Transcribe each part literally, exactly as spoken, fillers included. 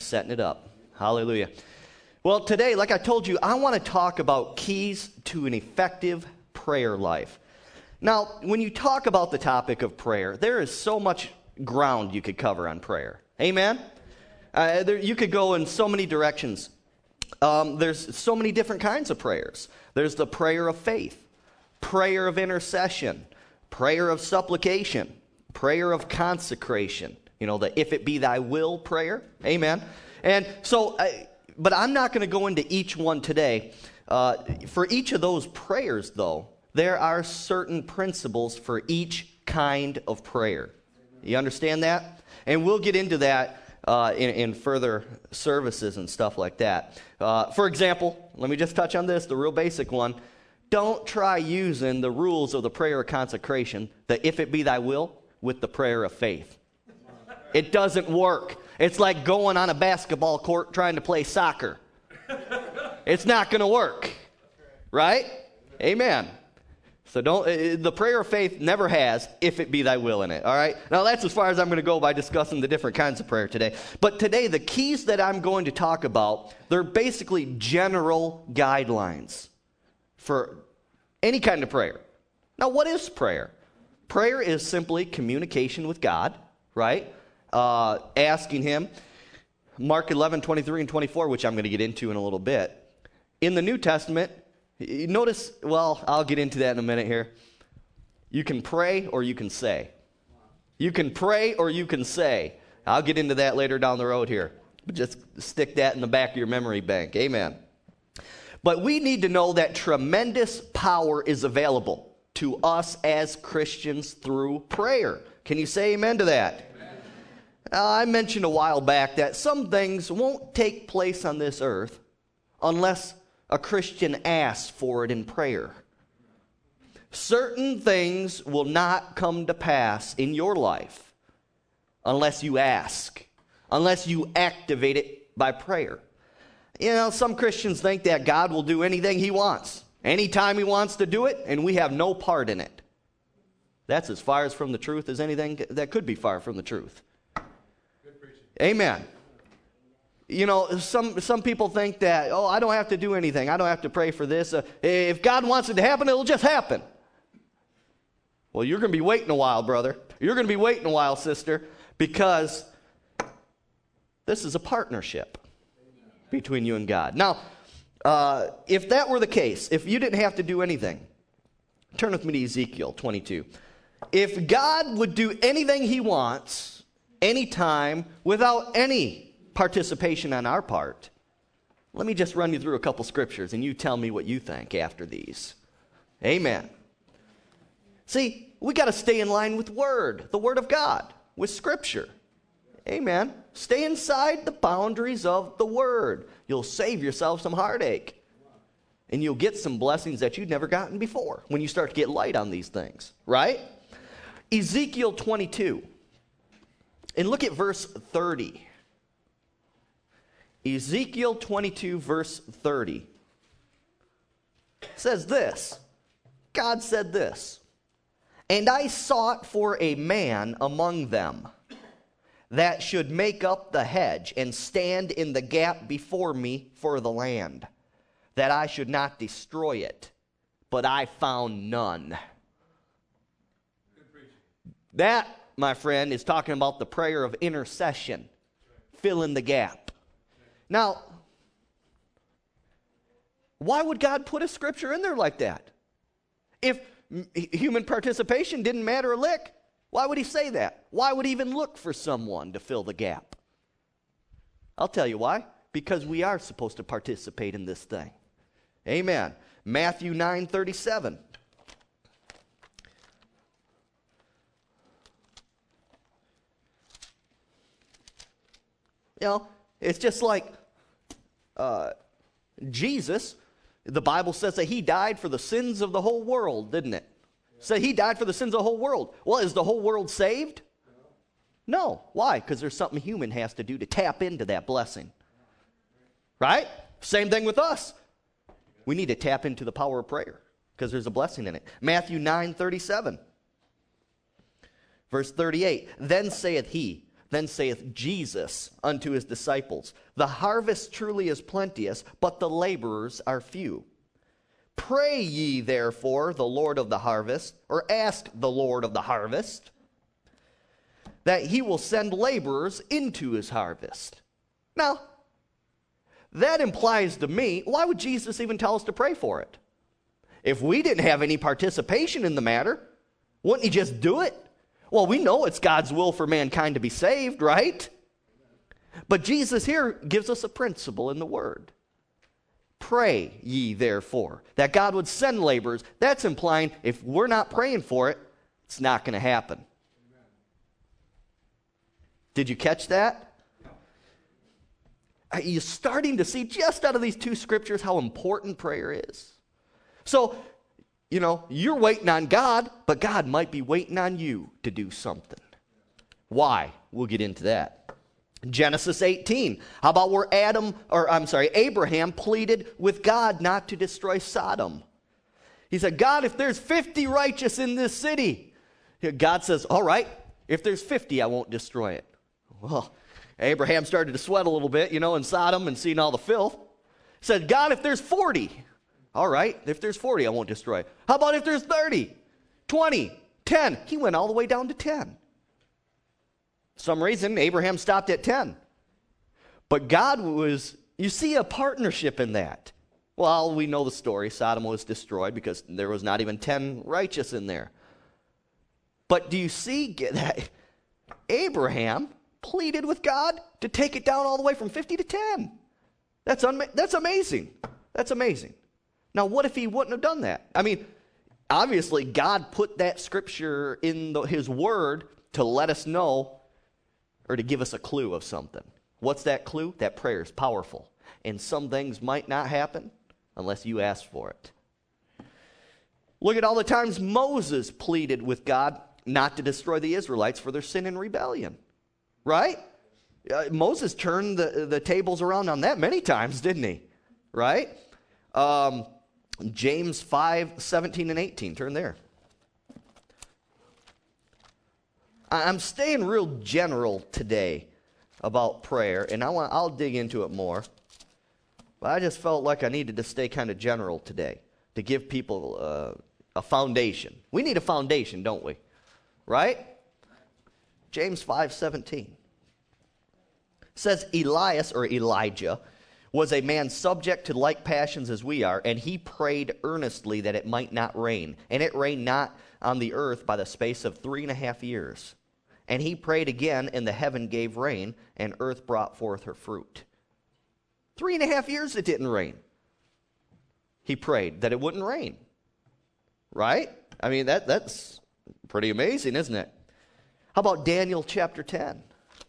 setting it up. Hallelujah. Well, today, like I told you, I want to talk about keys to an effective prayer life. Now, when you talk about the topic of prayer, there is so much ground you could cover on prayer. Amen? Uh, there, you could go in so many directions. Um, there's so many different kinds of prayers. There's the prayer of faith, prayer of intercession, prayer of supplication, prayer of consecration. You know, the if it be thy will prayer. Amen. And so, I, but I'm not going to go into each one today. Uh, for each of those prayers, though, there are certain principles for each kind of prayer. You understand that? And we'll get into that uh, in, in further services and stuff like that. Uh, for example, let me just touch on this, the real basic one. Don't try using the rules of the prayer of consecration, the if it be thy will, with the prayer of faith. It doesn't work. It's like going on a basketball court trying to play soccer. It's not going to work. Right? Amen. So don't, uh, the prayer of faith never has, if it be thy will in it. All right? Now that's as far as I'm going to go by discussing the different kinds of prayer today. But today, the keys that I'm going to talk about, they're basically general guidelines for any kind of prayer. Now, what is prayer? Prayer is simply communication with God, right? Uh, asking him. Mark eleven, twenty-three and twenty-four, which I'm going to get into in a little bit. In the New Testament, notice, well, I'll get into that in a minute here. You can pray or you can say. You can pray or you can say. I'll get into that later down the road here. But just stick that in the back of your memory bank. Amen. But we need to know that tremendous power is available to us as Christians through prayer. Can you say amen to that? Uh, I mentioned a while back that some things won't take place on this earth unless a Christian asks for it in prayer. Certain things will not come to pass in your life unless you ask, unless you activate it by prayer. You know, some Christians think that God will do anything he wants, anytime he wants to do it, and we have no part in it. That's as far as from the truth as anything that could be far from the truth. Amen. You know, some some people think that, oh, I don't have to do anything. I don't have to pray for this. Uh, if God wants it to happen, it'll just happen. Well, you're going to be waiting a while, brother. You're going to be waiting a while, sister, because this is a partnership between you and God. Now, uh, if that were the case, if you didn't have to do anything, turn with me to Ezekiel twenty-two. If God would do anything he wants, anytime, without any participation on our part, let me just run you through a couple scriptures and you tell me what you think after these. Amen. See, we got to stay in line with Word, the Word of God, with Scripture. Amen. Stay inside the boundaries of the Word. You'll save yourself some heartache. And you'll get some blessings that you've never gotten before when you start to get light on these things. Right? Ezekiel twenty-two. And look at verse thirty. Ezekiel twenty-two, verse thirty. Says this. God said this. And I sought for a man among them that should make up the hedge and stand in the gap before me for the land, that I should not destroy it. But I found none. That, my friend, is talking about the prayer of intercession. Fill in the gap. Now, why would God put a scripture in there like that? If human participation didn't matter a lick, why would he say that? Why would he even look for someone to fill the gap? I'll tell you why. Because we are supposed to participate in this thing. Amen. Matthew nine thirty-seven. You know, it's just like uh, Jesus, the Bible says that he died for the sins of the whole world, didn't it? So he died for the sins of the whole world. Well, is the whole world saved? No. Why? Because there's something human has to do to tap into that blessing. Right? Same thing with us. We need to tap into the power of prayer because there's a blessing in it. Matthew nine thirty-seven. Verse thirty-eight. Then saith he, Then saith Jesus unto his disciples, The harvest truly is plenteous, but the laborers are few. Pray ye therefore the Lord of the harvest, or ask the Lord of the harvest, that he will send laborers into his harvest. Now, that implies to me, why would Jesus even tell us to pray for it? If we didn't have any participation in the matter, wouldn't he just do it? Well, we know it's God's will for mankind to be saved, right? But Jesus here gives us a principle in the Word. Pray ye therefore, that God would send laborers. That's implying if we're not praying for it, it's not going to happen. Amen. Did you catch that? Are you starting to see just out of these two scriptures how important prayer is? So, you know, you're waiting on God, but God might be waiting on you to do something. Why? We'll get into that. Genesis eighteen. How about where Adam, or I'm sorry, Abraham pleaded with God not to destroy Sodom? He said, God, if there's fifty righteous in this city, God says, all right, if there's fifty, I won't destroy it. Well, Abraham started to sweat a little bit, you know, in Sodom and seeing all the filth. He said, God, if there's forty, all right, if there's forty, I won't destroy it. How about if there's thirty, twenty, ten? He went all the way down to ten. For some reason, Abraham stopped at ten. But God was, you see a partnership in that. Well, we know the story. Sodom was destroyed because there was not even ten righteous in there. But do you see that Abraham pleaded with God to take it down all the way from fifty to ten? That's, unma- that's amazing. That's amazing. Now, what if he wouldn't have done that? I mean, obviously, God put that scripture in the, his word to let us know or to give us a clue of something. What's that clue? That prayer is powerful. And some things might not happen unless you ask for it. Look at all the times Moses pleaded with God not to destroy the Israelites for their sin and rebellion. Right? Uh, Moses turned the, the tables around on that many times, didn't he? Right? Um, James five, seventeen and eighteen. Turn there. I'm staying real general today about prayer, and I want, I'll dig into it more. But I just felt like I needed to stay kind of general today to give people uh, a foundation. We need a foundation, don't we? Right? James five seventeen says Elias, or Elijah, was a man subject to like passions as we are, and he prayed earnestly that it might not rain. And it rained not on the earth by the space of three and a half years. And he prayed again, and the heaven gave rain, and earth brought forth her fruit. Three and a half years it didn't rain. He prayed that it wouldn't rain. Right? I mean, that that's pretty amazing, isn't it? How about Daniel chapter ten?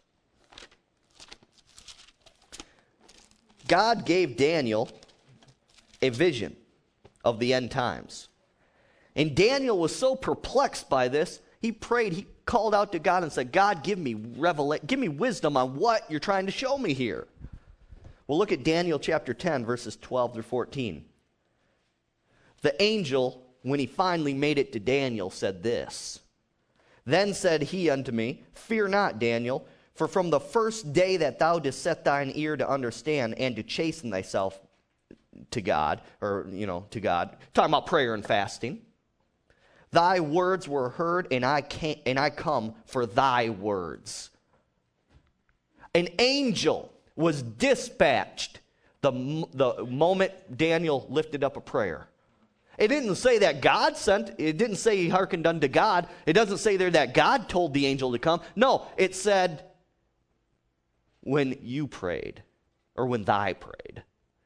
God gave Daniel a vision of the end times. And Daniel was so perplexed by this, he prayed, he called out to God and said, God, give me revela- give me wisdom on what you're trying to show me here. Well, look at Daniel chapter ten, verses twelve through fourteen. The angel, when he finally made it to Daniel, said this. Then said he unto me, Fear not, Daniel, for from the first day that thou didst set thine ear to understand and to chasten thyself to God, or, you know, to God, talking about prayer and fasting, thy words were heard, and I came, and I come for thy words. An angel was dispatched the, the moment Daniel lifted up a prayer. It didn't say that God sent, it didn't say he hearkened unto God. It doesn't say there that God told the angel to come. No, it said when you prayed, or when thy prayed.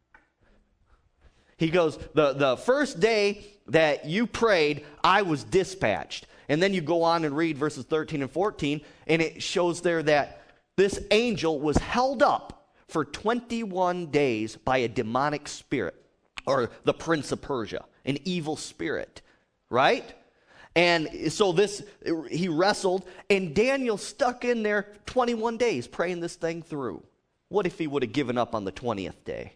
He goes, the, the first day that you prayed, I was dispatched. And then you go on and read verses thirteen and fourteen, and it shows there that this angel was held up for twenty-one days by a demonic spirit, or the prince of Persia, an evil spirit, right? And so this, he wrestled, and Daniel stuck in there twenty-one days praying this thing through. What if he would have given up on the twentieth day?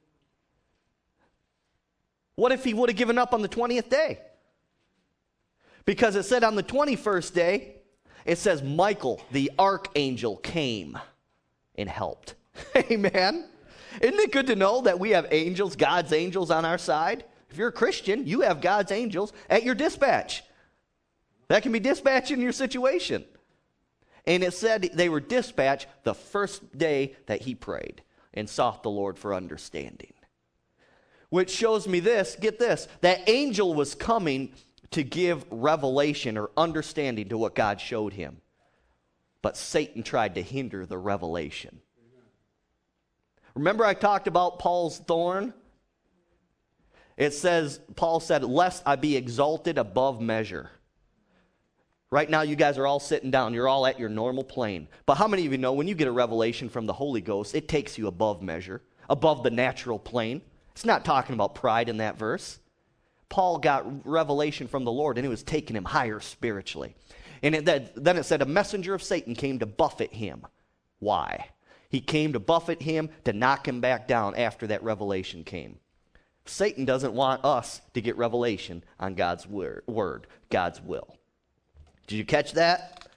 What if he would have given up on the twentieth day? Because it said on the twenty-first day, it says Michael, the archangel, came and helped. Amen. Isn't it good to know that we have angels, God's angels on our side? If you're a Christian, you have God's angels at your dispatch. That can be dispatched in your situation. And it said they were dispatched the first day that he prayed and sought the Lord for understanding. Which shows me this, get this, that angel was coming to give revelation or understanding to what God showed him. But Satan tried to hinder the revelation. Remember I talked about Paul's thorn? It says, Paul said, lest I be exalted above measure. Right now you guys are all sitting down. You're all at your normal plane. But how many of you know when you get a revelation from the Holy Ghost, it takes you above measure, above the natural plane? It's not talking about pride in that verse. Paul got revelation from the Lord, and it was taking him higher spiritually. And it, that, then it said a messenger of Satan came to buffet him. Why? He came to buffet him, to knock him back down after that revelation came. Satan doesn't want us to get revelation on God's word, word, God's will. Did you catch that?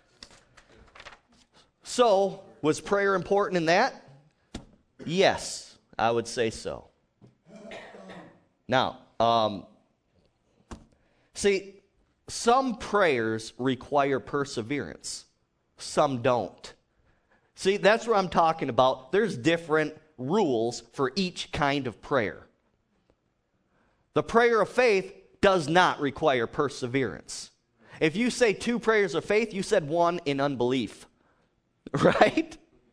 So, was prayer important in that? Yes, I would say so. Now, um, see, some prayers require perseverance. Some don't. See, that's what I'm talking about. There's different rules for each kind of prayer. The prayer of faith does not require perseverance. If you say two prayers of faith, you said one in unbelief, right?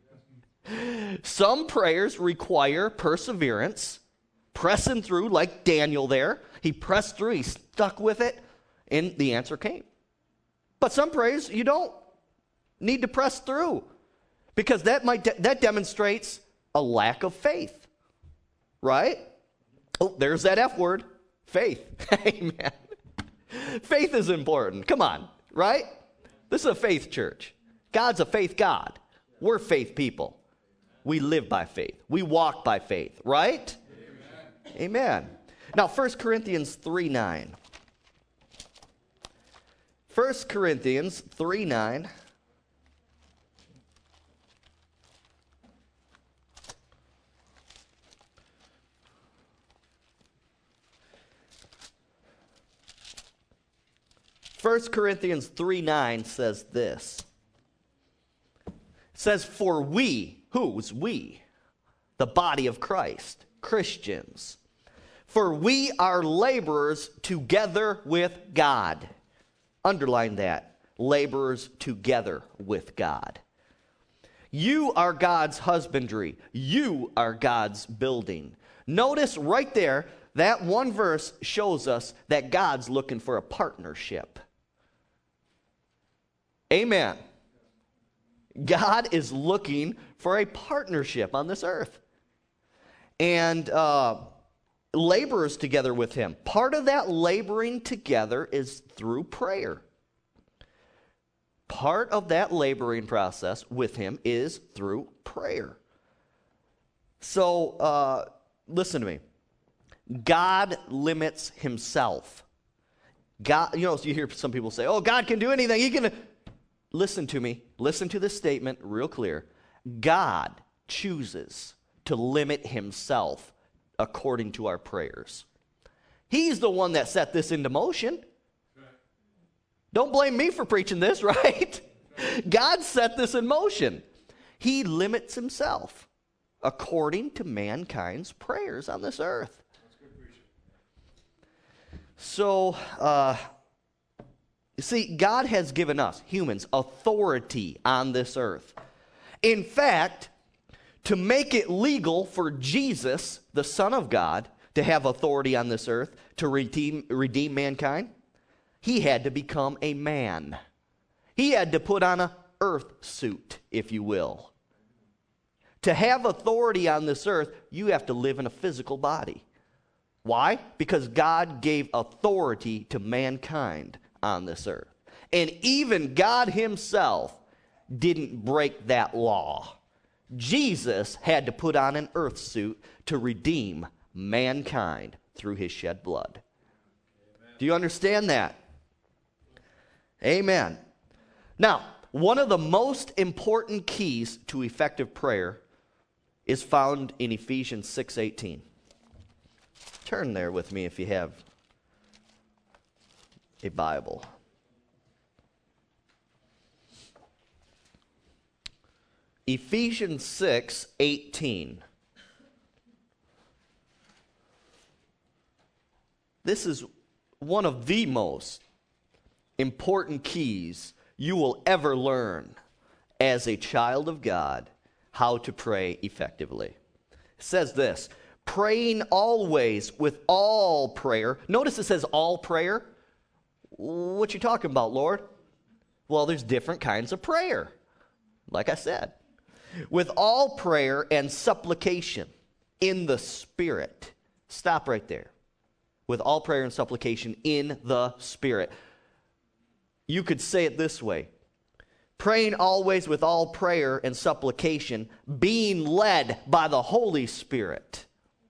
Some prayers require perseverance, pressing through like Daniel there. He pressed through, he stuck with it, and the answer came. But some prayers you don't need to press through because that might de- that demonstrates a lack of faith, right? Oh, there's that F word. Faith. Amen. Faith is important. Come on, right? This is a faith church. God's a faith God. We're faith people. We live by faith. We walk by faith, right? Amen. Amen. Now, First Corinthians three nine. First Corinthians three nine. First Corinthians three nine says this. It says, for we, who's we? The body of Christ, Christians. For we are laborers together with God. Underline that. Laborers together with God. You are God's husbandry. You are God's building. Notice right there, that one verse shows us that God's looking for a partnership. Amen. God is looking for a partnership on this earth. And uh, laborers together with him. Part of that laboring together is through prayer. Part of that laboring process with him is through prayer. So, uh, listen to me. God limits himself. God, you know, you hear some people say, oh, God can do anything. He can... Listen to me. Listen to this statement real clear. God chooses to limit himself according to our prayers. He's the one that set this into motion. Don't blame me for preaching this, right? God set this in motion. He limits himself according to mankind's prayers on this earth. So, uh, you see, God has given us, humans, authority on this earth. In fact, to make it legal for Jesus, the Son of God, to have authority on this earth, to redeem, redeem mankind, he had to become a man. He had to put on a earth suit, if you will. To have authority on this earth, you have to live in a physical body. Why? Because God gave authority to mankind on this earth. And even God himself didn't break that law. Jesus had to put on an earth suit to redeem mankind through his shed blood. Amen. Do you understand that? Amen. Now, one of the most important keys to effective prayer is found in Ephesians six eighteen. Turn there with me if you have a Bible. Ephesians six eighteen. This is one of the most important keys you will ever learn as a child of God, how to pray effectively. It says this, praying always with all prayer. Notice it says all prayer. What you talking about, Lord? Well, there's different kinds of prayer, like I said. With all prayer and supplication in the Spirit. Stop right there. With all prayer and supplication in the Spirit. You could say it this way. Praying always with all prayer and supplication, being led by the Holy Spirit.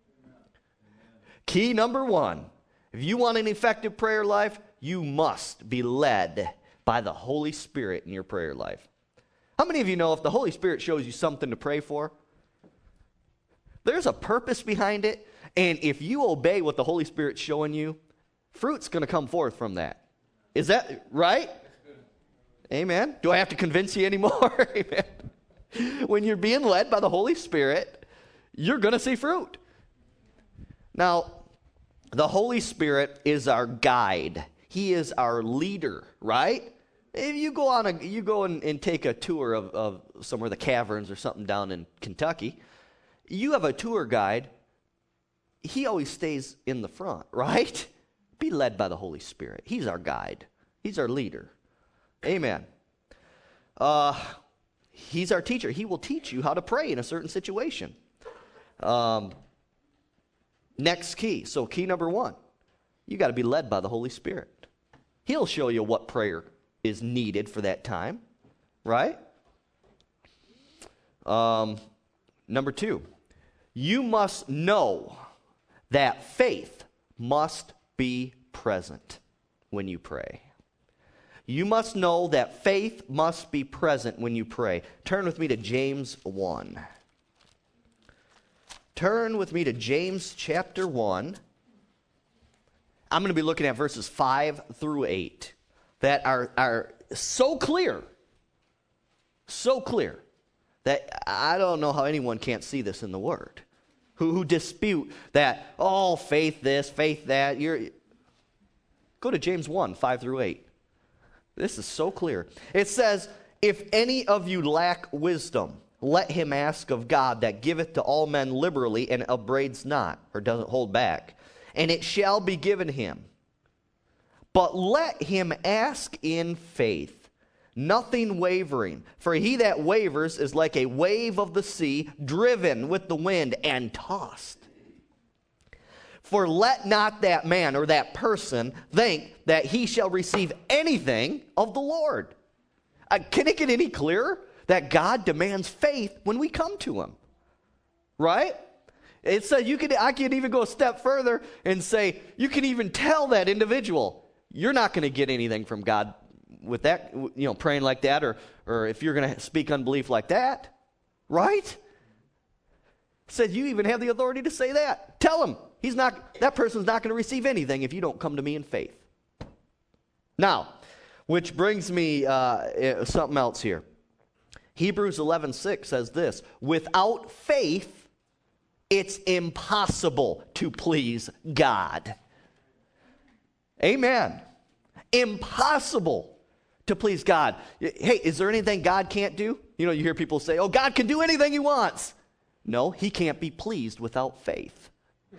Key number one, if you want an effective prayer life, you must be led by the Holy Spirit in your prayer life. How many of you know if the Holy Spirit shows you something to pray for, there's a purpose behind it, and if you obey what the Holy Spirit's showing you, fruit's going to come forth from that. Is that right? Amen. Do I have to convince you anymore? Amen. When you're being led by the Holy Spirit, you're going to see fruit. Now, the Holy Spirit is our guide. He is our leader, right? If you go on a, you go and, and take a tour of, of somewhere, the caverns or something down in Kentucky, you have a tour guide. He always stays in the front, right? Be led by the Holy Spirit. He's our guide. He's our leader. Amen. Uh, he's our teacher. He will teach you how to pray in a certain situation. Um, next key. So key number one, you got to be led by the Holy Spirit. He'll show you what prayer is needed for that time, right? Um, number two, you must know that faith must be present when you pray. You must know that faith must be present when you pray. Turn with me to James one. Turn with me to James chapter one. I'm going to be looking at verses five through eight that are, are so clear, so clear, that I don't know how anyone can't see this in the Word. Who, who dispute that, oh, faith this, faith that. You're, go to James one, five through eight. This is so clear. It says, if any of you lack wisdom, let him ask of God that giveth to all men liberally and upbraids not, or doesn't hold back, and it shall be given him. But let him ask in faith, nothing wavering. For he that wavers is like a wave of the sea, driven with the wind and tossed. For let not that man or that person think that he shall receive anything of the Lord. Uh, can it get any clearer that God demands faith when we come to him? Right? It says you could. I could even go a step further and say you can even tell that individual you're not going to get anything from God with that, you know, praying like that, or or if you're going to speak unbelief like that, right? It said you even have the authority to say that. Tell him he's not. That person's not going to receive anything if you don't come to me in faith. Now, which brings me uh, something else here. Hebrews eleven six says this: without faith, it's impossible to please God. Amen. Impossible to please God. Hey, is there anything God can't do? You know, you hear people say, oh, God can do anything he wants. No, he can't be pleased without faith.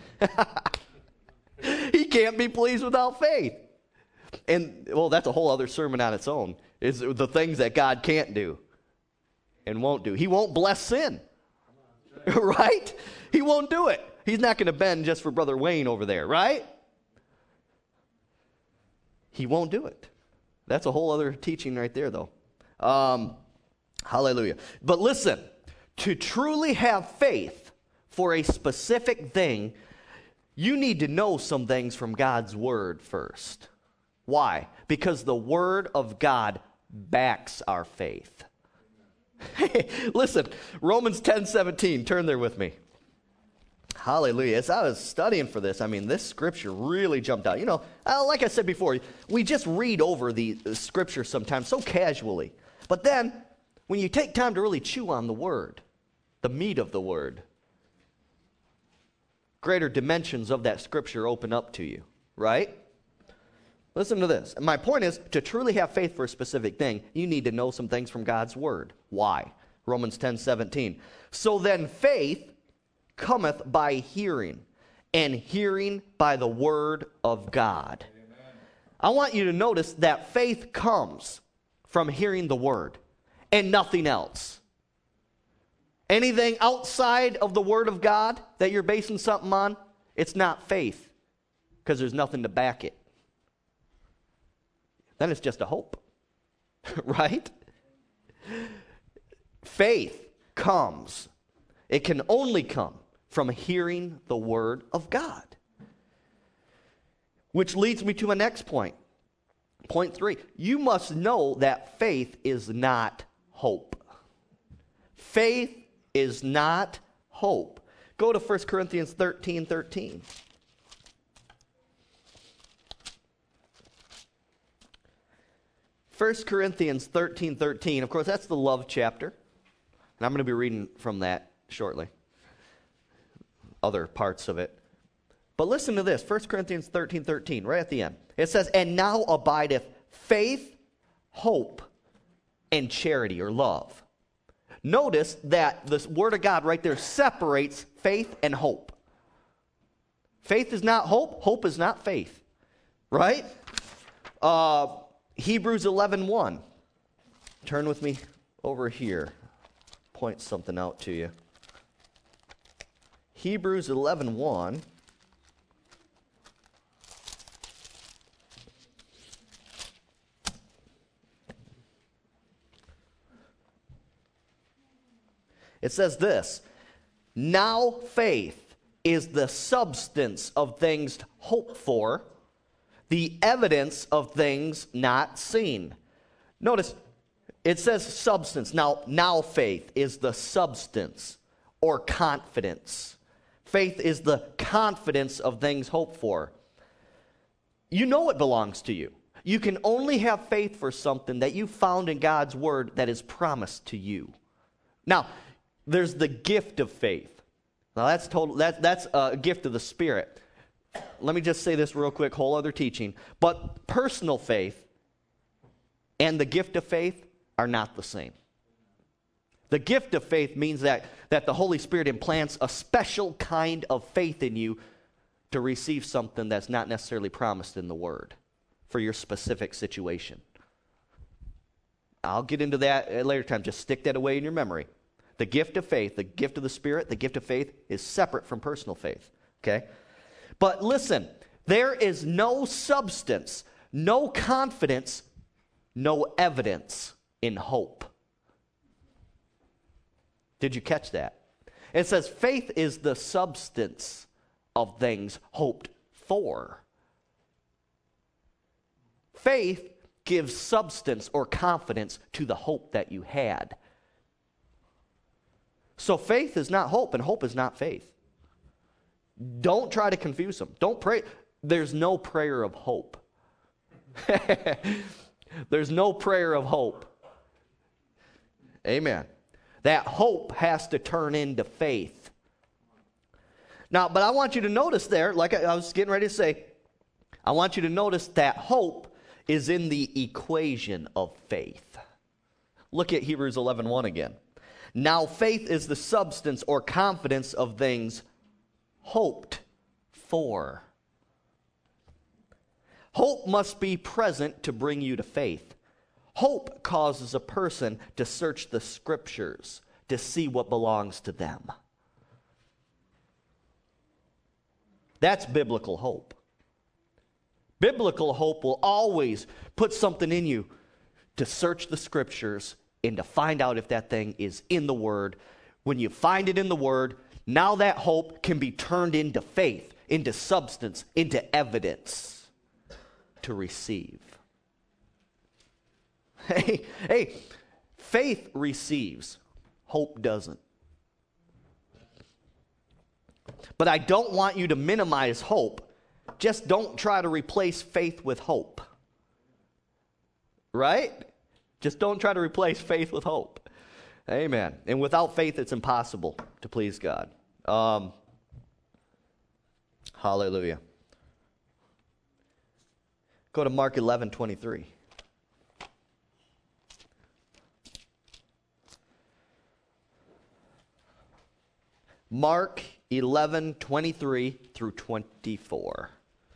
He can't be pleased without faith. And, well, that's a whole other sermon on its own, is the things that God can't do and won't do. He won't bless sin, right? He won't do it. He's not going to bend just for Brother Wayne over there, right? He won't do it. That's a whole other teaching right there, though. Um, hallelujah. But listen, to truly have faith for a specific thing, you need to know some things from God's Word first. Why? Because the Word of God backs our faith. Hey, listen, Romans ten seventeen, turn there with me. Hallelujah. As I was studying for this, I mean, this scripture really jumped out. You know, uh, like I said before, we just read over the, the scripture sometimes so casually. But then, when you take time to really chew on the word, the meat of the word, greater dimensions of that scripture open up to you, right? Listen to this. My point is, to truly have faith for a specific thing, you need to know some things from God's word. Why? Romans ten seventeen. So then faith cometh by hearing, and hearing by the word of God. Amen. I want you to notice that faith comes from hearing the word and nothing else. Anything outside of the word of God that you're basing something on, it's not faith, because there's nothing to back it. Then it's just a hope, right? Faith comes. It can only come from hearing the word of God. Which leads me to my next point. Point three. You must know that faith is not hope. Faith is not hope. Go to First Corinthians thirteen thirteen. First Corinthians thirteen thirteen. Of course, that's the love chapter. And I'm going to be reading from that shortly. Other parts of it. But listen to this. First Corinthians thirteen thirteen, right at the end. It says, and now abideth faith, hope, and charity, or love. Notice that the word of God right there separates faith and hope. Faith is not hope. Hope is not faith. Right? Uh... Hebrews eleven one. Turn with me over here. Point something out to you. Hebrews eleven one. It says this, now faith is the substance of things hoped for, the evidence of things not seen. Notice, it says substance. Now, now faith is the substance or confidence. Faith is the confidence of things hoped for. You know it belongs to you. You can only have faith for something that you found in God's word that is promised to you. Now, there's the gift of faith. Now, that's total. That, that's a gift of the Spirit. Let me just say this real quick, whole other teaching. But personal faith and the gift of faith are not the same. The gift of faith means that, that the Holy Spirit implants a special kind of faith in you to receive something that's not necessarily promised in the Word for your specific situation. I'll get into that at a later time. Just stick that away in your memory. The gift of faith, the gift of the Spirit, the gift of faith is separate from personal faith. Okay? But listen, there is no substance, no confidence, no evidence in hope. Did you catch that? It says faith is the substance of things hoped for. Faith gives substance or confidence to the hope that you had. So faith is not hope, and hope is not faith. Don't try to confuse them. Don't pray. There's no prayer of hope. There's no prayer of hope. Amen. That hope has to turn into faith. Now, but I want you to notice there, like I, I was getting ready to say, I want you to notice that hope is in the equation of faith. Look at Hebrews eleven one again. Now faith is the substance or confidence of things hoped for. Hope must be present to bring you to faith. Hope causes a person to search the scriptures to see what belongs to them. That's biblical hope. Biblical hope will always put something in you to search the scriptures and to find out if that thing is in the Word. When you find it in the Word, now that hope can be turned into faith, into substance, into evidence to receive. Hey, hey, faith receives, hope doesn't. But I don't want you to minimize hope. Just don't try to replace faith with hope. Right? Just don't try to replace faith with hope. Amen. And without faith, it's impossible to please God. Um, hallelujah. Go to Mark eleven twenty-three. Mark eleven twenty-three through twenty-four.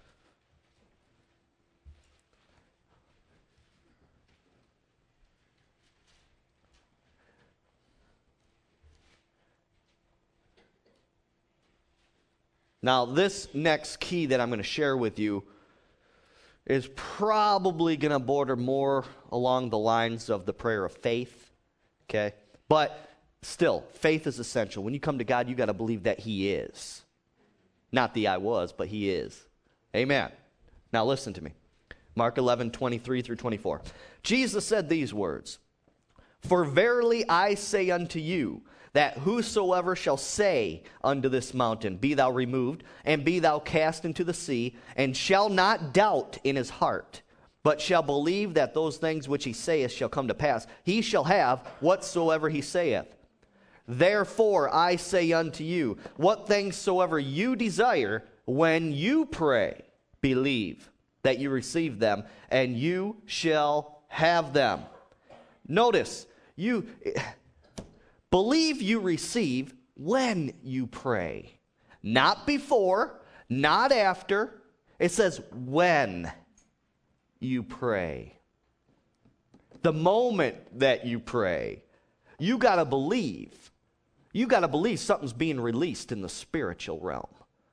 Now, this next key that I'm going to share with you is probably going to border more along the lines of the prayer of faith, okay? But still, faith is essential. When you come to God, you got to believe that He is. Not the I was, but He is. Amen. Now, listen to me. Mark eleven twenty-three through twenty-four. Jesus said these words, "For verily I say unto you, that whosoever shall say unto this mountain, Be thou removed, and be thou cast into the sea, and shall not doubt in his heart, but shall believe that those things which he saith shall come to pass, he shall have whatsoever he saith. Therefore I say unto you, what things soever you desire, when you pray, believe that you receive them, and you shall have them." Notice, you... Believe you receive when you pray. Not before, not after. It says when you pray. The moment that you pray, you got to believe. You got to believe something's being released in the spiritual realm.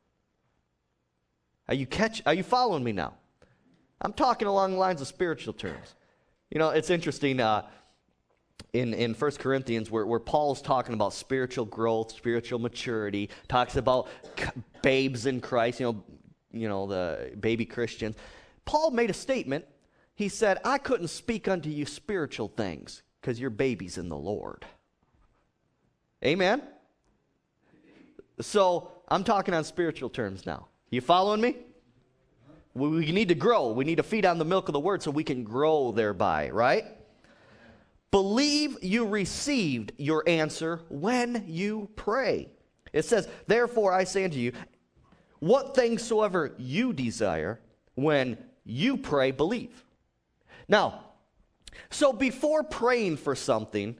Are you catch? Are you following me now? I'm talking along the lines of spiritual terms. You know, it's interesting. Uh, In in First Corinthians, where, where Paul's talking about spiritual growth, spiritual maturity, talks about c- babes in Christ, you know, you know, the baby Christians. Paul made a statement. He said, "I couldn't speak unto you spiritual things because you're babies in the Lord." Amen? So I'm talking on spiritual terms now. You following me? We, we need to grow. We need to feed on the milk of the word so we can grow thereby, right? Believe you received your answer when you pray. It says, "Therefore I say unto you, what things soever you desire, when you pray, believe." Now, so before praying for something,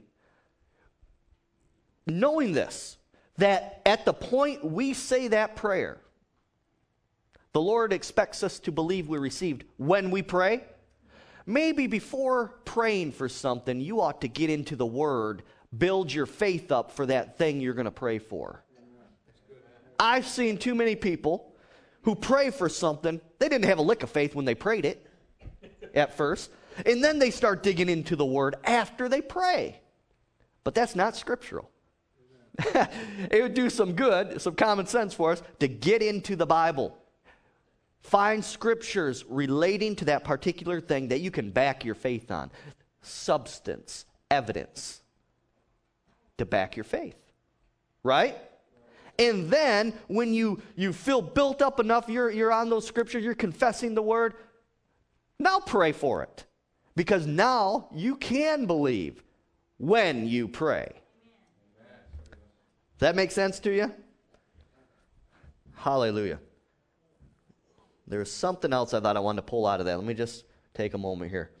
knowing this, that at the point we say that prayer, the Lord expects us to believe we received when we pray. Maybe before praying for something, you ought to get into the Word, build your faith up for that thing you're going to pray for. I've seen too many people who pray for something. They didn't have a lick of faith when they prayed it at first, and then they start digging into the Word after they pray. But that's not scriptural. It would do some good, some common sense for us to get into the Bible. Find scriptures relating to that particular thing that you can back your faith on. Substance, evidence to back your faith. Right? And then when you, you feel built up enough, you're, you're on those scriptures, you're confessing the word, now pray for it. Because now you can believe when you pray. Does that make sense to you? Hallelujah. There's something else I thought I wanted to pull out of that. Let me just take a moment here.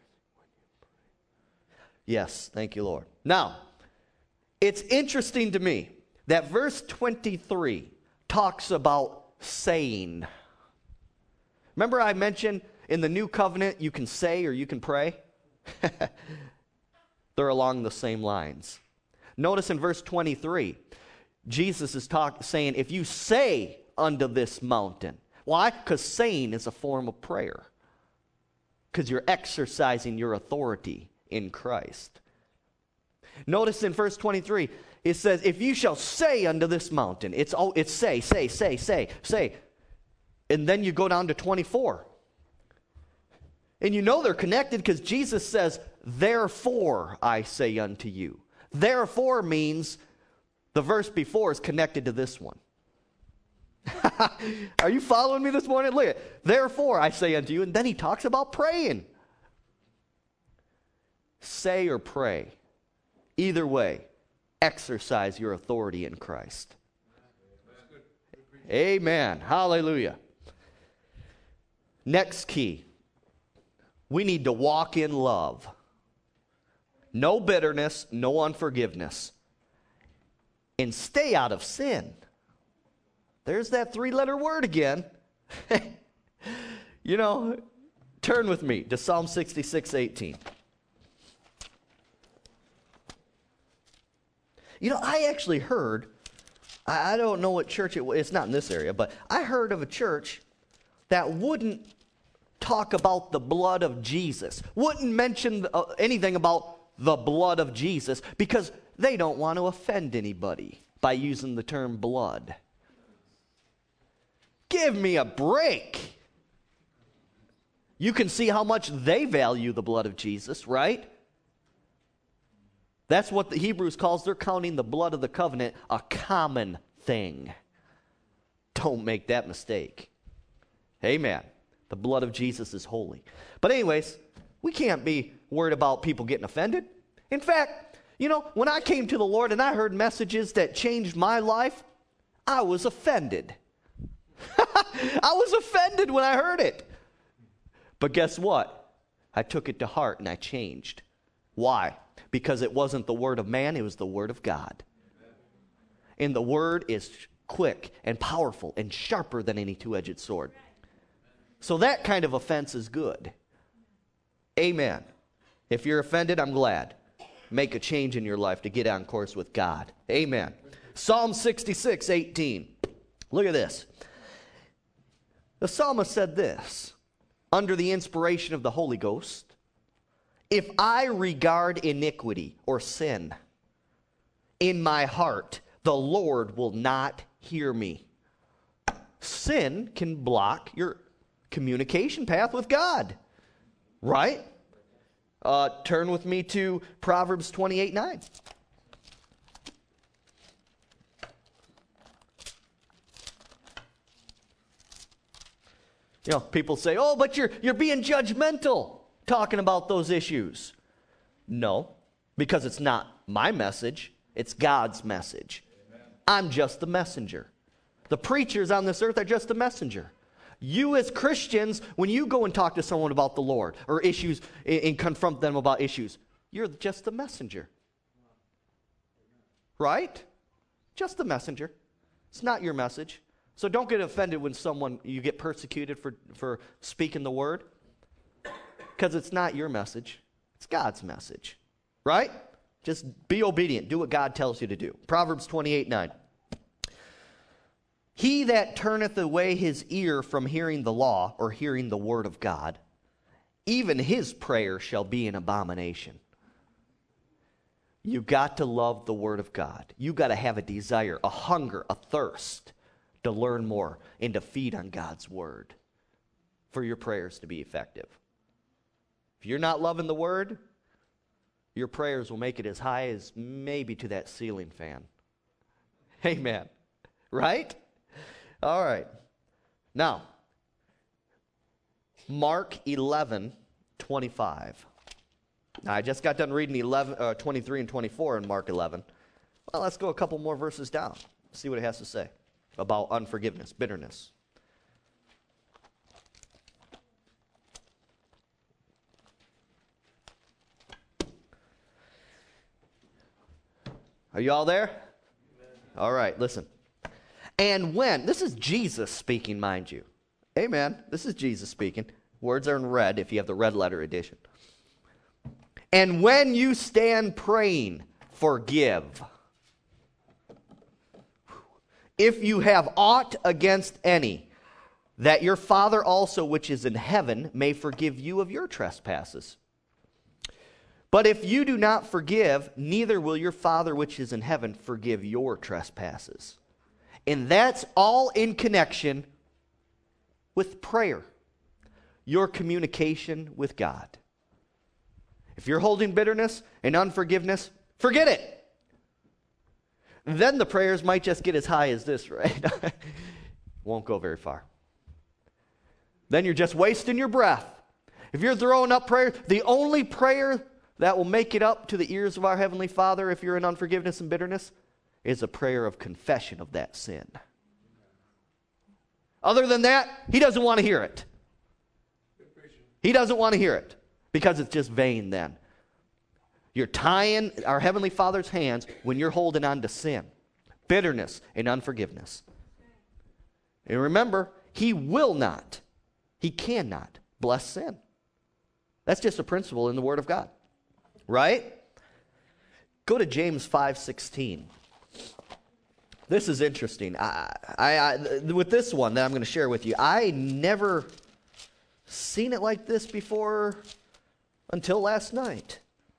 Yes, thank you, Lord. Now, it's interesting to me that verse twenty-three talks about saying. Remember I mentioned in the new covenant you can say or you can pray? They're along the same lines. Notice in verse twenty-three, Jesus is talk, saying, if you say unto this mountain. Why? Because saying is a form of prayer. Because you're exercising your authority in Christ. Notice in verse twenty-three, it says, if you shall say unto this mountain, it's, oh, it's say, say, say, say, say. And then you go down to twenty-four. And you know they're connected because Jesus says, therefore I say unto you. Therefore means the verse before is connected to this one. Are you following me this morning? Look at it. Therefore I say unto you. And then he talks about praying. Say or pray. Either way, exercise your authority in Christ. Amen. Hallelujah. Next key. We need to walk in love. No bitterness, no unforgiveness. And stay out of sin. There's that three-letter word again. You know, turn with me to Psalm sixty-six eighteen. You know, I actually heard, I, I don't know what church it was, it's not in this area, but I heard of a church that wouldn't talk about the blood of Jesus, wouldn't mention uh, anything about the blood of Jesus because they don't want to offend anybody by using the term blood. Give me a break. You can see how much they value the blood of Jesus, right? That's what the Hebrews calls, they're counting the blood of the covenant a common thing. Don't make that mistake. Amen. The blood of Jesus is holy. But anyways, we can't be worried about people getting offended. In fact, you know, when I came to the Lord and I heard messages that changed my life, I was offended. I was offended when I heard it. But guess what? I took it to heart and I changed. Why? Because it wasn't the word of man, it was the word of God. And the word is quick and powerful and sharper than any two-edged sword. So that kind of offense is good. Amen. If you're offended, I'm glad. Make a change in your life to get on course with God. Amen. Psalm sixty-six eighteen. Look at this. The psalmist said this, under the inspiration of the Holy Ghost, if I regard iniquity or sin in my heart, the Lord will not hear me. Sin can block your communication path with God, right? Uh, turn with me to Proverbs twenty-eight nine. You know, people say, oh, but you're you're being judgmental talking about those issues. No, because it's not my message. It's God's message. Amen. I'm just the messenger. The preachers on this earth are just the messenger. You as Christians, when you go and talk to someone about the Lord or issues and, and confront them about issues, you're just the messenger. Right? Just the messenger. It's not your message. So don't get offended when someone, you get persecuted for, for speaking the word. Because it's not your message. It's God's message. Right? Just be obedient. Do what God tells you to do. Proverbs twenty-eight nine. He that turneth away his ear from hearing the law or hearing the word of God, even his prayer shall be an abomination. You got to love the word of God. You got to have a desire, a hunger, a thirst to learn more and to feed on God's word for your prayers to be effective. If you're not loving the word, your prayers will make it as high as maybe to that ceiling fan. Amen. Right? All right. Now, Mark eleven twenty-five. Now, I just got done reading eleven, uh, twenty-three and twenty-four in Mark eleven. Well, let's go a couple more verses down. See what it has to say about unforgiveness, bitterness. Are you all there? Amen. All right, listen. And when, this is Jesus speaking, mind you. Amen. This is Jesus speaking. Words are in red if you have the red letter edition. And when you stand praying, forgive. If you have aught against any, that your Father also which is in heaven may forgive you of your trespasses. But if you do not forgive, neither will your Father which is in heaven forgive your trespasses. And that's all in connection with prayer. your communication with God. If you're holding bitterness and unforgiveness, forget it. Then the prayers might just get as high as this, right? Won't go very far. Then you're just wasting your breath. If you're throwing up prayer, the only prayer that will make it up to the ears of our Heavenly Father if you're in unforgiveness and bitterness is a prayer of confession of that sin. Other than that, He doesn't want to hear it. He doesn't want to hear it because it's just vain then. You're tying our Heavenly Father's hands when you're holding on to sin, bitterness, and unforgiveness. And remember, He will not, He cannot bless sin. That's just a principle in the Word of God. Right? Go to James five sixteen. This is interesting. I, I, I, with this one that I'm going to share with you, I never seen it like this before until last night.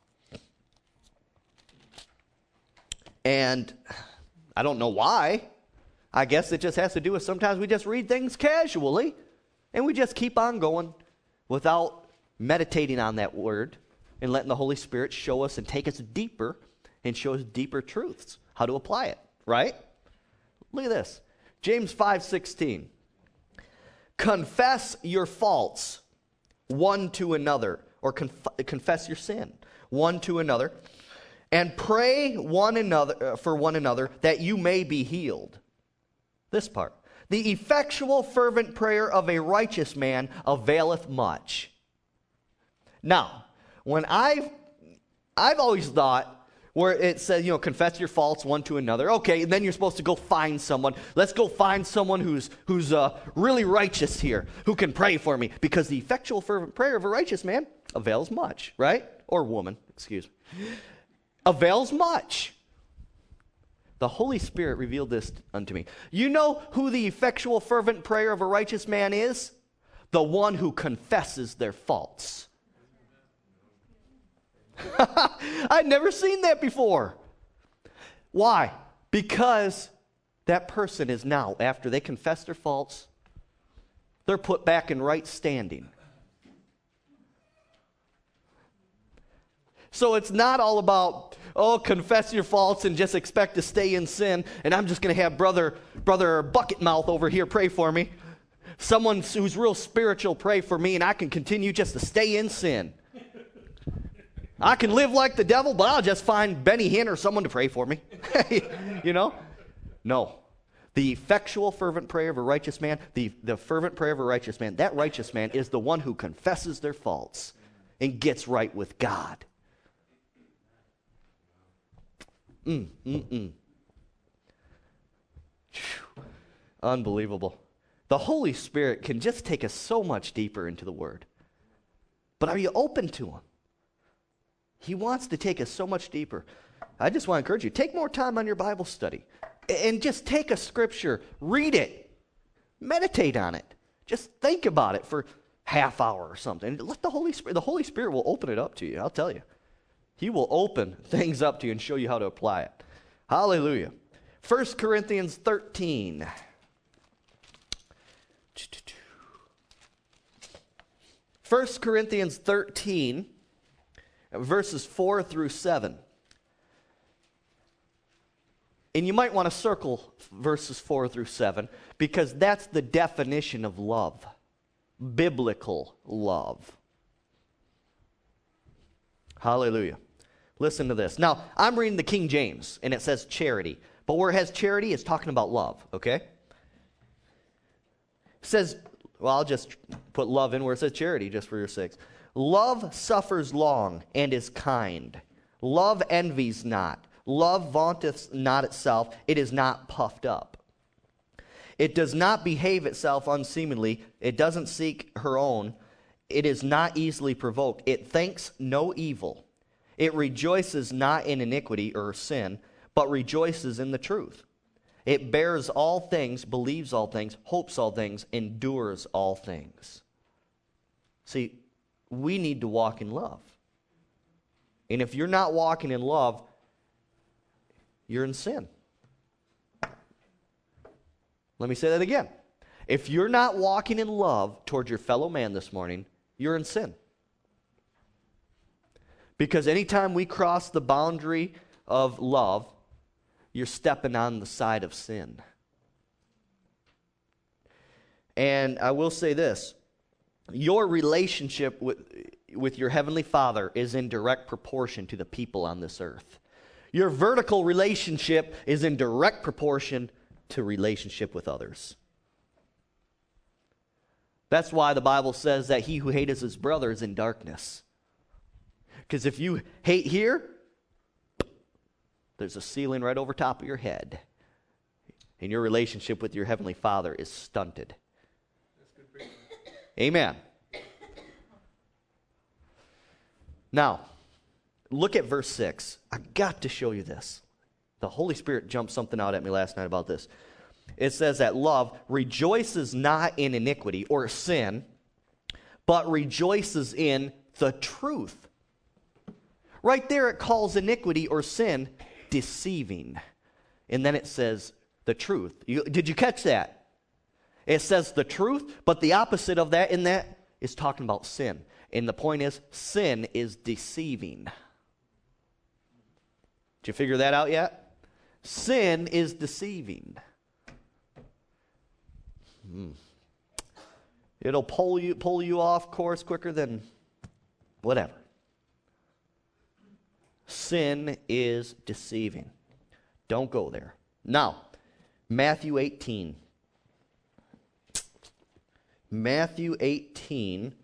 And I don't know why. I guess it just has to do with sometimes we just read things casually and we just keep on going without meditating on that word and letting the Holy Spirit show us and take us deeper and show us deeper truths, how to apply it, right? Look at this. James five sixteen. Confess your faults one to another, or conf- confess your sin one to another, and pray one another uh, for one another that you may be healed. This part. The effectual fervent prayer of a righteous man availeth much. Now, when I've I've always thought where it says, you know, confess your faults one to another. Okay, and then you're supposed to go find someone. Let's go find someone who's who's uh, really righteous here, who can pray for me. Because the effectual fervent prayer of a righteous man avails much, right? Or woman, excuse me. Avails much. The Holy Spirit revealed this unto me. You know who the effectual fervent prayer of a righteous man is? The one who confesses their faults. I'd never seen that before. Why? Because that person is now, after they confess their faults, they're put back in right standing. So it's not all about, oh, confess your faults and just expect to stay in sin, and I'm just going to have brother, brother Bucket Mouth over here pray for me. Someone who's real spiritual pray for me, and I can continue just to stay in sin. I can live like the devil, but I'll just find Benny Hinn or someone to pray for me. You know? No. The effectual fervent prayer of a righteous man, the, the fervent prayer of a righteous man, that righteous man is the one who confesses their faults and gets right with God. Mm, mm, mm. Whew. Unbelievable. The Holy Spirit can just take us so much deeper into the Word. But are you open to Him? He wants to take us so much deeper. I just want to encourage you, take more time on your Bible study. And just take a scripture, read it, meditate on it. Just think about it for half hour or something. Let the Holy Spirit, the Holy Spirit will open it up to you, I'll tell you. He will open things up to you and show you how to apply it. Hallelujah. First Corinthians thirteen. First Corinthians thirteen. Verses four through seven. And you might want to circle verses four through seven because that's the definition of love. Biblical love. Hallelujah. Listen to this. Now, I'm reading the King James and it says charity. But where it has charity, it's talking about love, okay? It says, well, I'll just put love in where it says charity just for your sakes. Love suffers long and is kind. Love envies not. Love vaunteth not itself. It is not puffed up. It does not behave itself unseemly. It doesn't seek her own. It is not easily provoked. It thinks no evil. It rejoices not in iniquity or sin, but rejoices in the truth. It bears all things, believes all things, hopes all things, endures all things. See, we need to walk in love. And if you're not walking in love, you're in sin. Let me say that again. If you're not walking in love towards your fellow man this morning, you're in sin. Because anytime we cross the boundary of love, you're stepping on the side of sin. And I will say this, your relationship with, with your Heavenly Father is in direct proportion to the people on this earth. Your vertical relationship is in direct proportion to relationship with others. That's why the Bible says that he who hates his brother is in darkness. Because if you hate here, there's a ceiling right over top of your head. And your relationship with your Heavenly Father is stunted. Amen. Now, look at verse six. I got to show you this. The Holy Spirit jumped something out at me last night about this. It says that love rejoices not in iniquity or sin, but rejoices in the truth. Right there it calls iniquity or sin deceiving. And then it says the truth. You, did you catch that? It says the truth, but the opposite of that in that is talking about sin. And the point is, sin is deceiving. Did you figure that out yet? Sin is deceiving. Hmm. It'll pull you pull you off course quicker than whatever. Sin is deceiving. Don't go there. Now, Matthew eighteen. Matthew eighteen.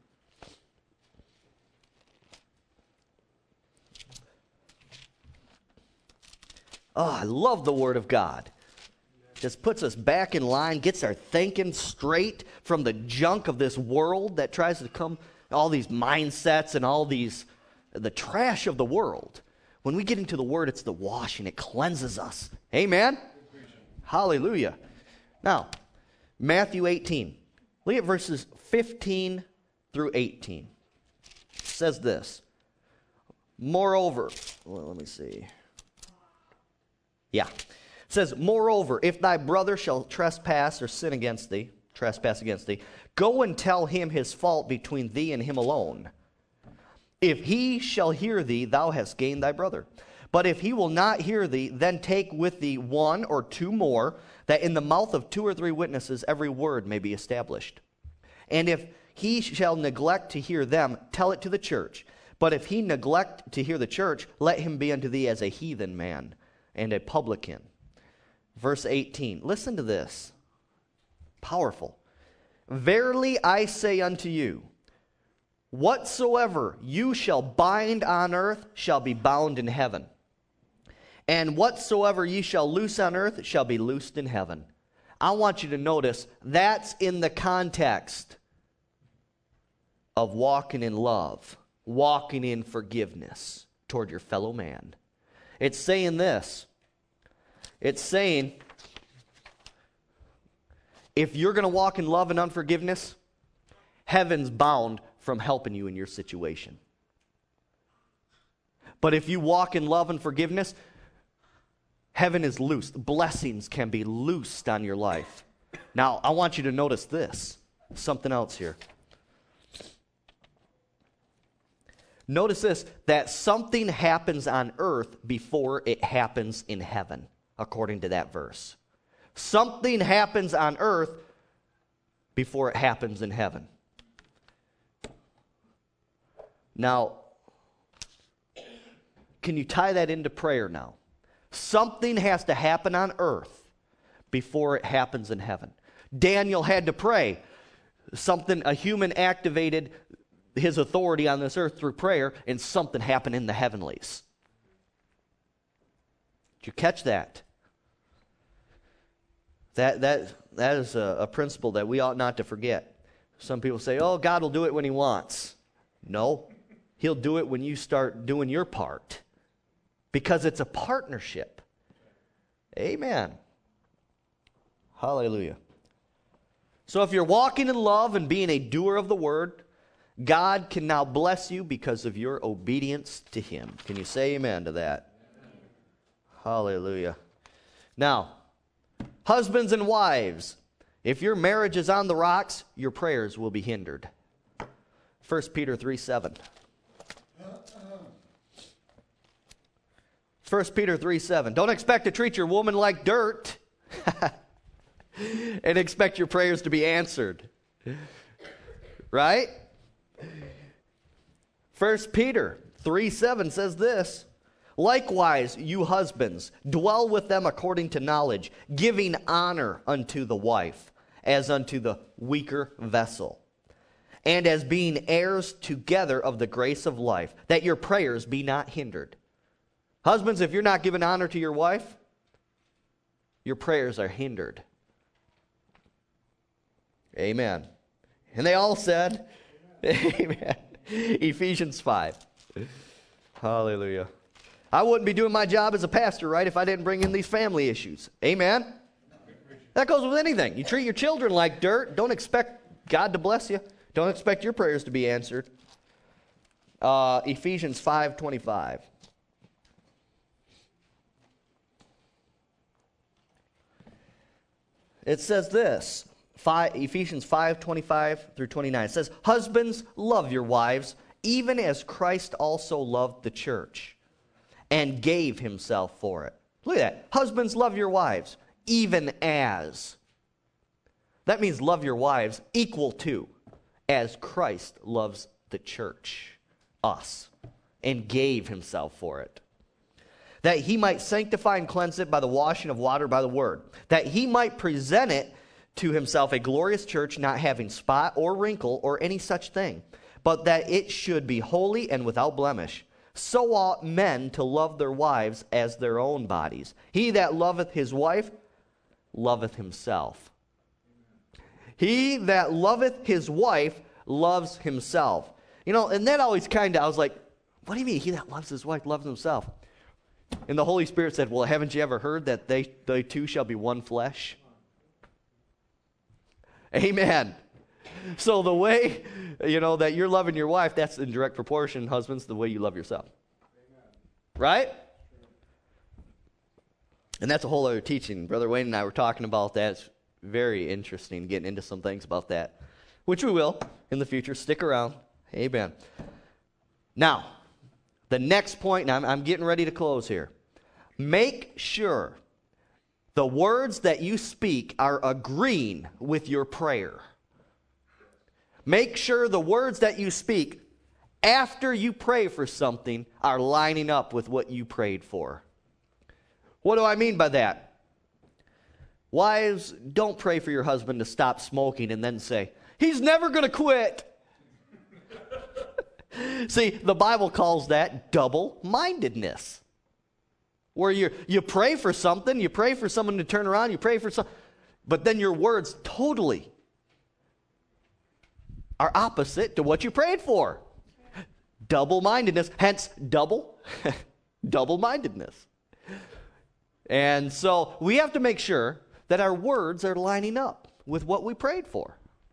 Oh, I love the Word of God. Just puts us back in line, gets our thinking straight from the junk of this world that tries to come, all these mindsets and all these, the trash of the world. When we get into the Word, it's the washing. It cleanses us. Amen? Hallelujah. Now, Matthew eighteen. Look at verses fifteen through eighteen. It says this. Moreover, well, let me see. Yeah. It says, moreover, if thy brother shall trespass or sin against thee, trespass against thee, go and tell him his fault between thee and him alone. If he shall hear thee, thou hast gained thy brother. But if he will not hear thee, then take with thee one or two more, that in the mouth of two or three witnesses every word may be established. And if he shall neglect to hear them, tell it to the church. But if he neglect to hear the church, let him be unto thee as a heathen man and a publican. Verse eighteen. Listen to this. Powerful. Verily I say unto you, whatsoever you shall bind on earth shall be bound in heaven. And whatsoever ye shall loose on earth shall be loosed in heaven. I want you to notice that's in the context of walking in love, walking in forgiveness toward your fellow man. It's saying this. It's saying, if you're going to walk in love and unforgiveness, heaven's bound from helping you in your situation. But if you walk in love and forgiveness, heaven is loosed. Blessings can be loosed on your life. Now, I want you to notice this. Something else here. Notice this, that something happens on earth before it happens in heaven, according to that verse. Something happens on earth before it happens in heaven. Now, can you tie that into prayer now? Something has to happen on earth before it happens in heaven. Daniel had to pray. Something, a human activated his authority on this earth through prayer, and something happened in the heavenlies. Did you catch that? That that that is a, a principle that we ought not to forget. Some people say, oh, God will do it when he wants. No, he'll do it when you start doing your part. Because it's a partnership. Amen. Hallelujah. So if you're walking in love and being a doer of the word, God can now bless you because of your obedience to him. Can you say amen to that? Amen. Hallelujah. Now, husbands and wives, If your marriage is on the rocks, your prayers will be hindered. First Peter three seven. First Peter three seven. Don't expect to treat your woman like dirt and expect your prayers to be answered. Right? First Peter three seven says this. Likewise, you husbands, dwell with them according to knowledge, giving honor unto the wife, as unto the weaker vessel, and as being heirs together of the grace of life, that your prayers be not hindered. Husbands, if you're not giving honor to your wife, your prayers are hindered. Amen. And they all said, Amen. Ephesians five. Hallelujah. I wouldn't be doing my job as a pastor, right, if I didn't bring in these family issues. Amen? That goes with anything. You treat your children like dirt. Don't expect God to bless you. Don't expect your prayers to be answered. Uh, Ephesians five twenty-five. It says this, five, Ephesians five twenty-five through twenty-nine. It says, husbands, love your wives, even as Christ also loved the church and gave himself for it. Look at that. Husbands, love your wives, even as. That means love your wives equal to, as Christ loves the church, us, and gave himself for it. That he might sanctify and cleanse it by the washing of water by the word. That he might present it to himself a glorious church, not having spot or wrinkle or any such thing, but that it should be holy and without blemish. So ought men to love their wives as their own bodies. He that loveth his wife loveth himself. He that loveth his wife loves himself. You know, and that always kind of, I was like, what do you mean he that loves his wife loves himself? And the Holy Spirit said, well, haven't you ever heard that they, they two shall be one flesh? Amen. So the way, you know, that you're loving your wife, that's in direct proportion, husbands, the way you love yourself. Amen. Right? And that's a whole other teaching. Brother Wayne and I were talking about that. It's very interesting getting into some things about that, which we will in the future. Stick around. Amen. Now, the next point, and I'm, I'm getting ready to close here. Make sure the words that you speak are agreeing with your prayer. Make sure the words that you speak after you pray for something are lining up with what you prayed for. What do I mean by that? Wives, don't pray for your husband to stop smoking and then say, he's never going to quit. See, the Bible calls that double-mindedness. Where you you pray for something, you pray for someone to turn around, you pray for some, but then your words totally are opposite to what you prayed for. Double-mindedness, hence double, double-mindedness. And so we have to make sure that our words are lining up with what we prayed for.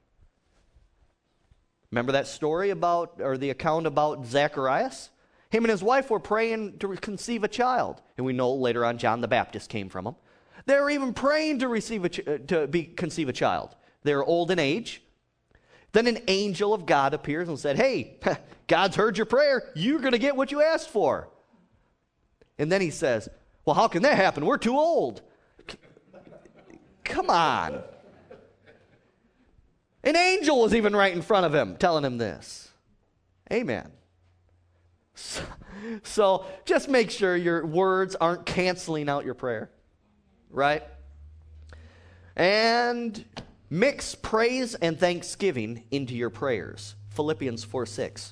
Remember that story about, or the account about Zacharias? Him and his wife were praying to conceive a child. And we know later on John the Baptist came from them. They were even praying to receive a ch- to be, conceive a child. They were old in age. Then an angel of God appears and said, hey, God's heard your prayer. You're going to get what you asked for. And then he says, well, how can that happen? We're too old. C- Come on. An angel was even right in front of him telling him this. Amen. So, so just make sure your words aren't canceling out your prayer. Right? And mix praise and thanksgiving into your prayers. Philippians four six.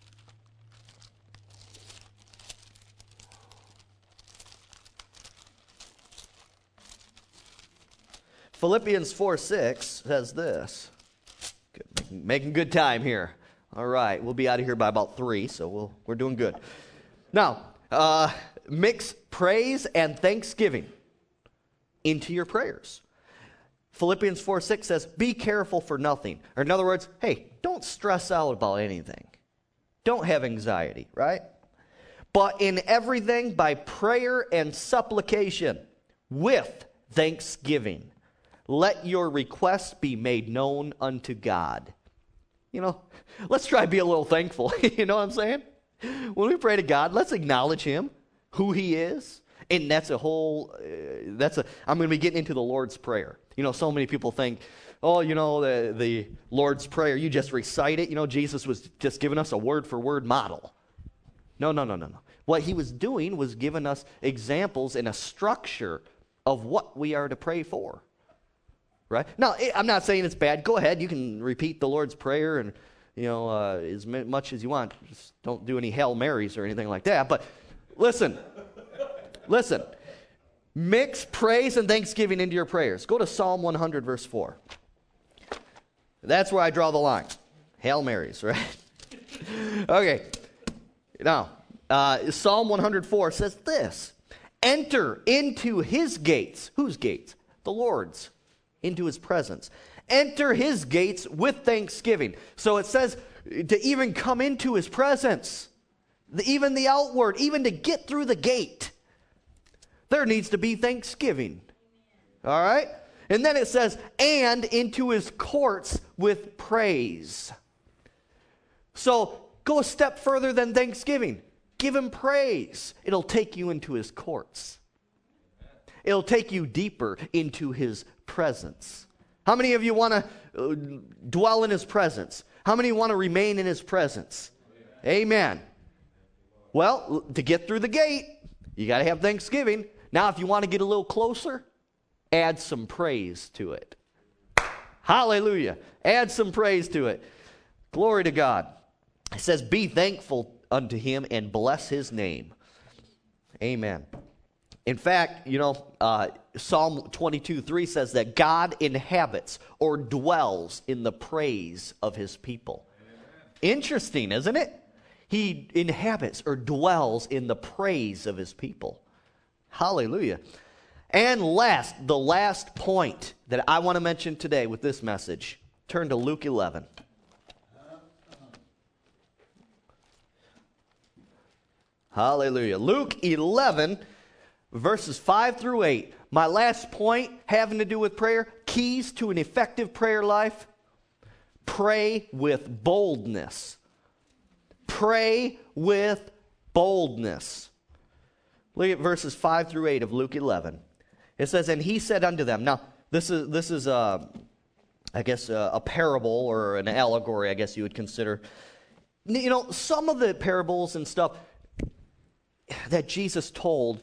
Philippians four six says this. Good, making, making good time here. All right, we'll be out of here by about three, so we'll, we're doing good. Now, uh, mix praise and thanksgiving into your prayers. Philippians four six says, be careful for nothing. Or in other words, hey, don't stress out about anything. Don't have anxiety, right? But in everything by prayer and supplication with thanksgiving. let your requests be made known unto God. You know, let's try to be a little thankful. You know what I'm saying? When we pray to God, let's acknowledge him, who he is. And that's a whole, uh, that's a, I'm going to be getting into the Lord's Prayer. You know, so many people think, oh, you know, the, the Lord's Prayer, you just recite it. You know, Jesus was just giving us a word-for-word model. No, no, no, no, no. What he was doing was giving us examples and a structure of what we are to pray for. Right? Now, I'm not saying it's bad. Go ahead. You can repeat the Lord's Prayer and, you know, uh, as much as you want. Just don't do any Hail Marys or anything like that. But listen, listen. Mix praise and thanksgiving into your prayers. Go to Psalm one hundred, verse four. That's where I draw the line. Hail Marys, right? Okay. Now, uh, Psalm one hundred four says this. Enter into his gates. Whose gates? The Lord's. Into his presence. Enter his gates with thanksgiving. So it says to even come into his presence. The, even the outward, even to get through the gate. There needs to be thanksgiving. All right? And then it says, and into his courts with praise. So go a step further than thanksgiving. Give him praise. It'll take you into his courts. It'll take you deeper into his presence. How many of you want to uh, dwell in his presence? How many want to remain in his presence? Amen. Well, to get through the gate, you got to have thanksgiving. Now, if you want to get a little closer, add some praise to it. Hallelujah. Add some praise to it. Glory to God. It says, be thankful unto him and bless his name. Amen. In fact, you know, uh, Psalm twenty-two three says that God inhabits or dwells in the praise of his people. Amen. Interesting, isn't it? He inhabits or dwells in the praise of his people. Hallelujah. And last, the last point that I want to mention today with this message, turn to Luke eleven. Hallelujah. Luke eleven, verses five through eight. My last point having to do with prayer, keys to an effective prayer life. Pray with boldness. Pray with boldness. Look at verses five through eight of Luke eleven. It says, and he said unto them. Now, this is, this is a, I guess, a, a parable or an allegory, I guess you would consider. You know, some of the parables and stuff that Jesus told,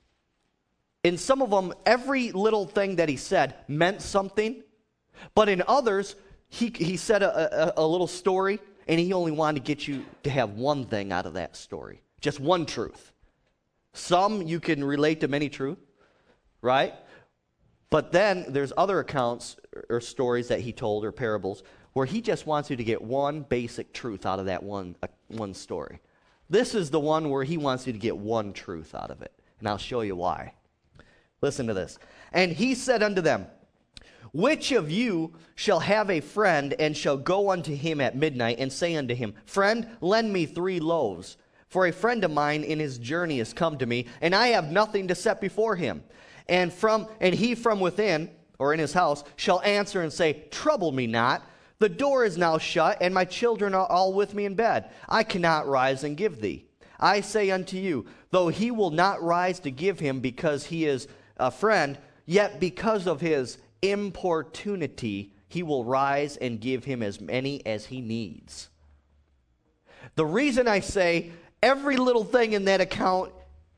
in some of them, every little thing that he said meant something. But in others, he, he said a, a, a little story, and he only wanted to get you to have one thing out of that story. Just one truth. Some you can relate to many truths, right? But then there's other accounts or stories that he told or parables where he just wants you to get one basic truth out of that one, uh, one story. This is the one where he wants you to get one truth out of it. And I'll show you why. Listen to this. And he said unto them, which of you shall have a friend, and shall go unto him at midnight, and say unto him, friend, lend me three loaves, for a friend of mine in his journey has come to me, and I have nothing to set before him. And from and he from within, or in his house, shall answer and say, trouble me not, the door is now shut, and my children are all with me in bed. I cannot rise and give thee. I say unto you, though he will not rise to give him because he is a friend, yet because of his importunity, he will rise and give him as many as he needs. The reason I say every little thing in that account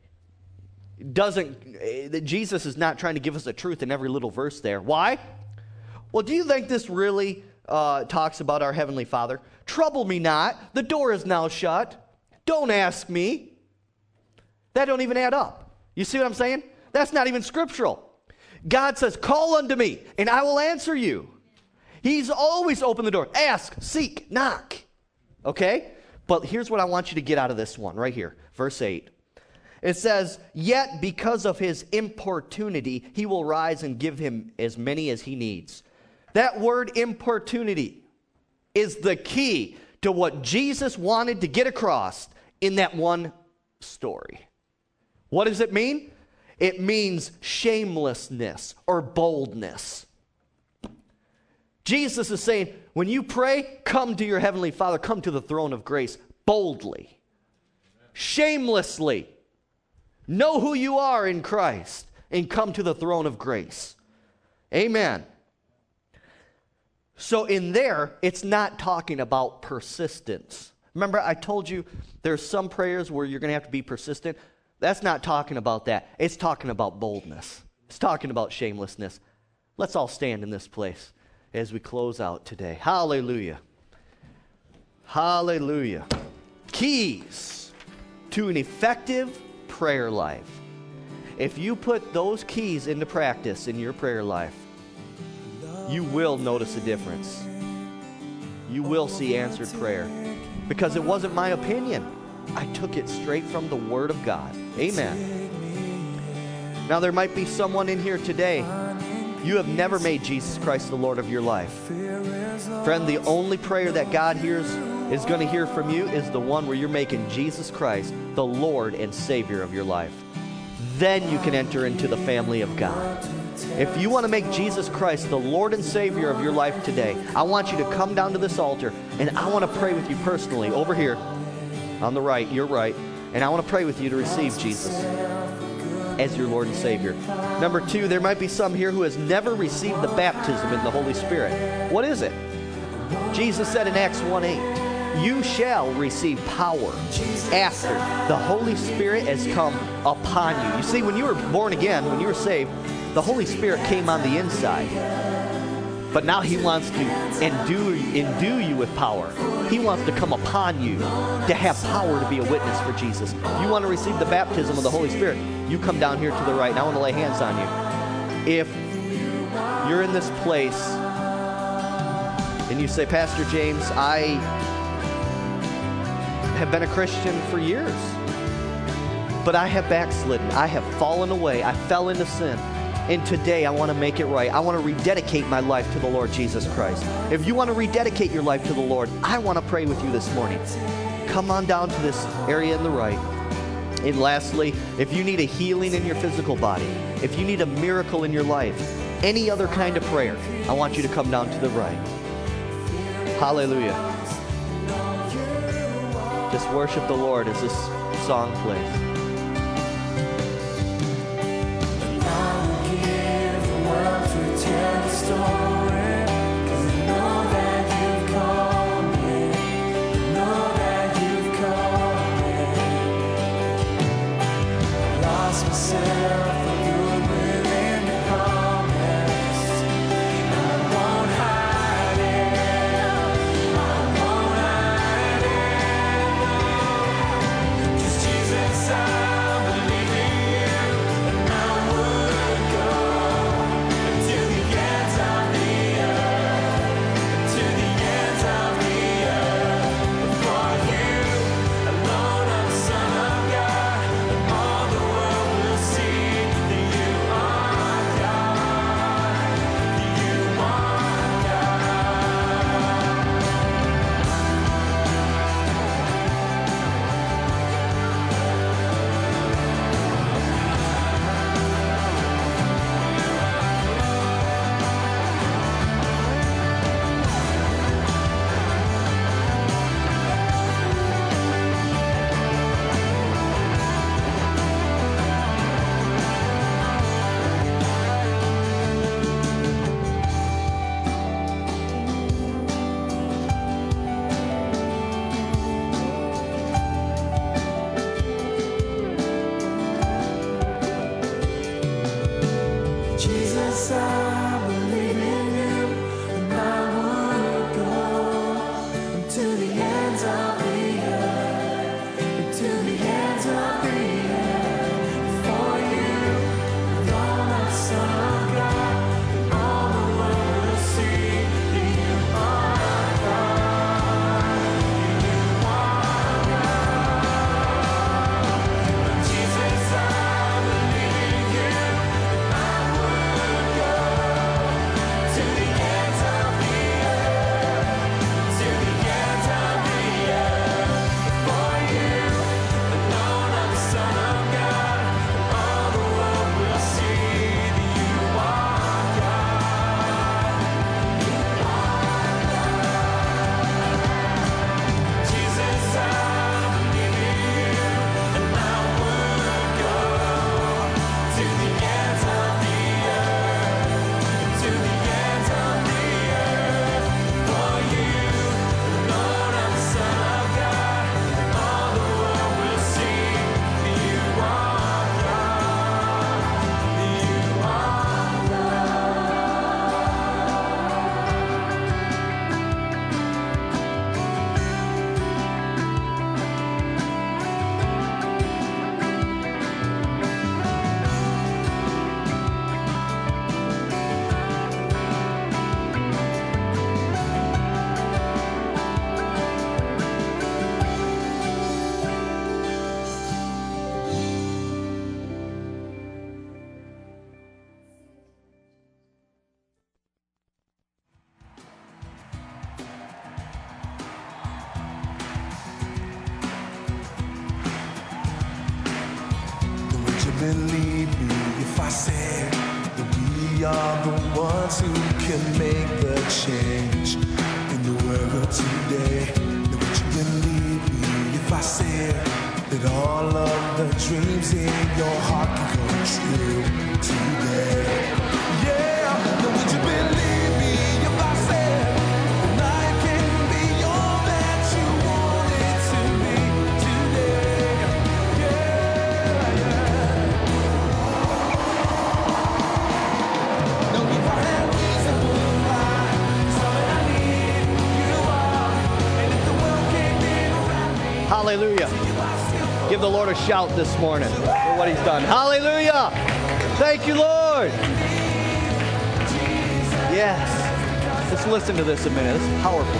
doesn't, that Jesus is not trying to give us the truth in every little verse there. Why? Well, do you think this really uh, talks about our Heavenly Father? Trouble me not, the door is now shut. Don't ask me. That don't even add up. You see what I'm saying? That's not even scriptural. God says, call unto me, and I will answer you. He's always opened the door. Ask, seek, knock. Okay? But here's what I want you to get out of this one right here. Verse eight. It says, yet because of his importunity, he will rise and give him as many as he needs. That word importunity is the key to what Jesus wanted to get across in that one story. What does it mean? It means shamelessness or boldness. Jesus is saying, when you pray, come to your Heavenly Father, come to the throne of grace boldly, shamelessly. Know who you are in Christ and come to the throne of grace. Amen. So in there, it's not talking about persistence. Remember, I told you there's some prayers where you're going to have to be persistent. That's not talking about that. It's talking about boldness. It's talking about shamelessness. Let's all stand in this place as we close out today. Hallelujah. Hallelujah. Keys to an effective prayer life. If you put those keys into practice in your prayer life, you will notice a difference. You will see answered prayer. Because it wasn't my opinion. I took it straight from the Word of God. Amen. Now there might be someone in here today, you have never made Jesus Christ the Lord of your life. Friend, the only prayer that God hears is going to hear from you is the one where you're making Jesus Christ the Lord and Savior of your life. Then you can enter into the family of God. If you want to make Jesus Christ the Lord and Savior of your life today, I want you to come down to this altar, and I want to pray with you personally over here on the right, your right, and I want to pray with you to receive Jesus as your Lord and Savior. Number two, there might be some here who has never received the baptism in the Holy Spirit. What is it? Jesus said in Acts one eight, you shall receive power after the Holy Spirit has come upon you. You see, when you were born again, when you were saved, the Holy Spirit came on the inside. But now He wants to endue, endue you with power. He wants to come upon you to have power to be a witness for Jesus. If you want to receive the baptism of the Holy Spirit, you come down here to the right, and I want to lay hands on you. If you're in this place and you say, Pastor James, I have been a Christian for years, but I have backslidden. I have fallen away. I fell into sin. And today I want to make it right. I want to rededicate my life to the Lord Jesus Christ. If you want to rededicate your life to the Lord, I want to pray with you this morning. Come on down to this area in the right. And lastly, if you need a healing in your physical body, if you need a miracle in your life, any other kind of prayer, I want you to come down to the right. Hallelujah. Just worship the Lord as this song plays. Tell the story, 'cause I know that you've called me, know that you've called me. Lost myself for good within the promise. I won't hide it, I won't hide it. Just Jesus, I believe in you, and I would go to the ends of the believe me if I said that we are the ones who can make the change in the world today? Now would you believe me if I said that all of the dreams in your heart can come true today? Yeah, now would you believe me if I said that life can be all that you want it to be today? Yeah, yeah. Now if I had reason to lie, it's all that I need, you are. And if the world can't get around me, Hallelujah. you are still. Give the Lord a shout this morning for what he's done. Hallelujah. Thank you, Lord. Yes. Let's listen to this a minute. This is powerful.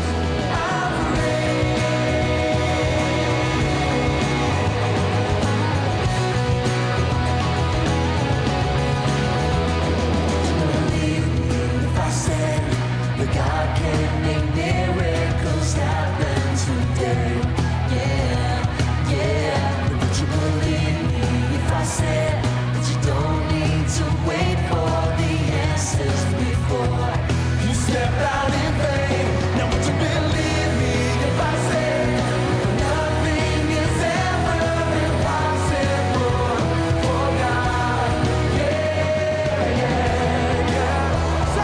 If I said that God can make miracles happen today, yeah, yeah. Would you believe me if I said that you don't need to wait for the answers before you step out in faith? Now would you believe me if I said that nothing is ever impossible for God? Yeah, yeah, yeah.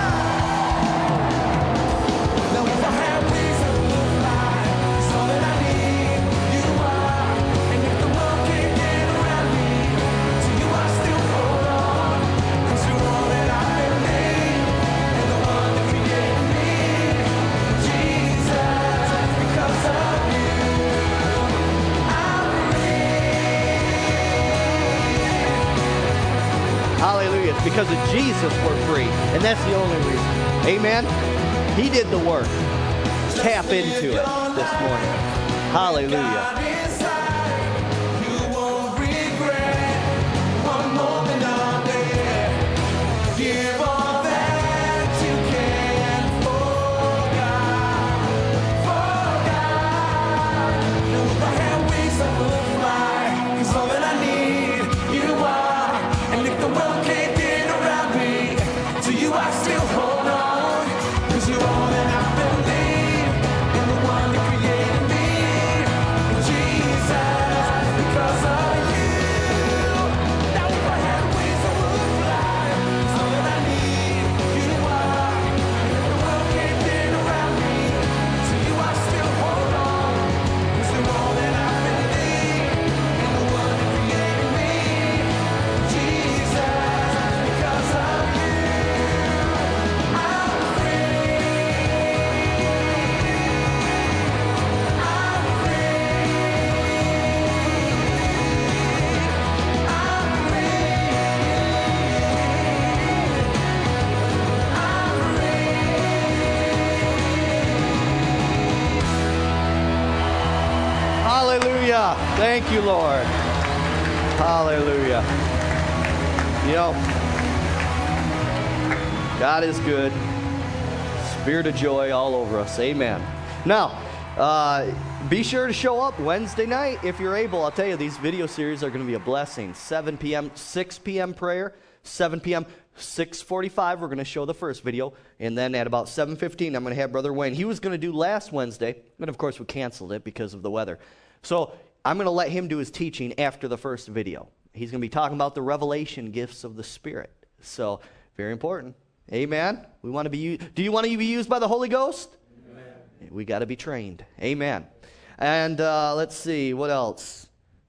Now if I had reason to lie, it's all that I need, you are. And if the world can't get around me, to you I still hold on. 'Cause you're all that I believe, and the one that created me, Jesus. Because of you, I'm Hallelujah. It's because of Jesus we're free. And that's the only reason. Amen. He did the work. Tap into it this morning. Hallelujah. God inside, you won't regret one moment of it. Give all that you can for God, for God. Now if I had wings I would fly, 'cause all that I need, you are. And if the world can't get around me, to you I still hold on. 'Cause you're all that I believe, and the one that created me, Jesus. Because of you. Now if I had wings I would fly. 'Cause all that I need, you are. And if the world can't get around me, to you I still hold on. 'Cause you're all that I believe, and the one that created me, Jesus. Because of you, I'm free. I'm Hallelujah. Thank you, Lord. Hallelujah. You know, God is good. Spirit of joy all over us. Amen. Now, uh, be sure to show up Wednesday night if you're able. I'll tell you, these video series are going to be a blessing. seven p.m., six p.m. prayer, seven p.m., six forty-five, we're going to show the first video. And then at about seven fifteen, I'm going to have Brother Wayne. He was going to do last Wednesday, but of course we canceled it because of the weather. So I'm going to let him do his teaching after the first video. He's going to be talking about the revelation gifts of the Spirit. So, very important. Amen. We want to be used. Do you want to be used by the Holy Ghost? Amen. We got to be trained. Amen. And uh, let's see, what else?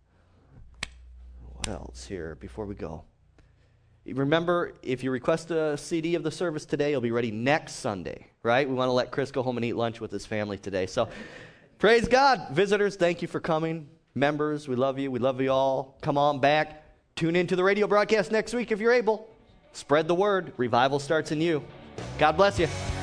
What else here before we go? Remember, if you request a C D of the service today, it'll be ready next Sunday, right? We want to let Chris go home and eat lunch with his family today. So, praise God. Visitors, thank you for coming. Members, we love you. We love you all. Come on back. Tune into the radio broadcast next week if you're able. Spread the word. Revival starts in you. God bless you.